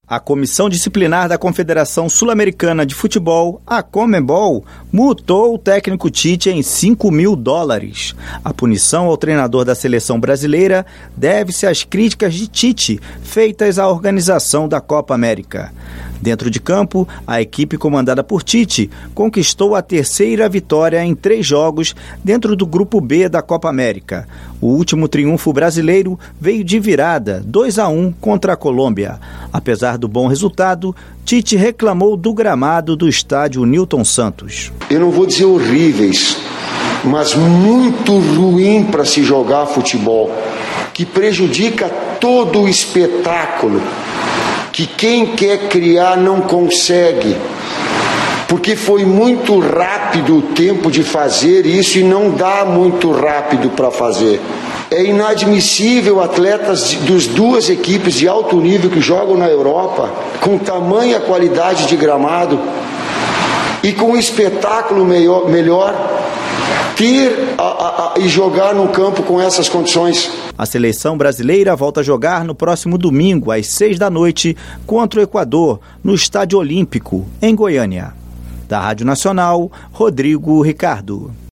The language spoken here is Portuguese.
A Comissão Disciplinar da Confederação Sul-Americana de Futebol, a Conmebol, multou o técnico Tite em $5 mil. A punição ao treinador da seleção brasileira deve-se às críticas de Tite feitas à organização da Copa América. Dentro de campo, a equipe comandada por Tite conquistou a terceira vitória em 3 jogos dentro do Grupo B da Copa América. O último triunfo brasileiro veio de virada, 2-1 contra a Colômbia. Apesar do bom resultado, Tite reclamou do gramado do estádio Newton Santos. Eu não vou dizer horríveis, mas muito ruim para se jogar futebol, que prejudica todo o espetáculo, que quem quer criar não consegue, porque foi muito rápido o tempo de fazer isso e não dá muito rápido para fazer. É inadmissível atletas das 2 equipes de alto nível que jogam na Europa, com tamanha qualidade de gramado e com um espetáculo melhor, e jogar no campo com essas condições. A seleção brasileira volta a jogar no próximo domingo, às 18h, contra o Equador, no Estádio Olímpico, em Goiânia. Da Rádio Nacional, Rodrigo Ricardo.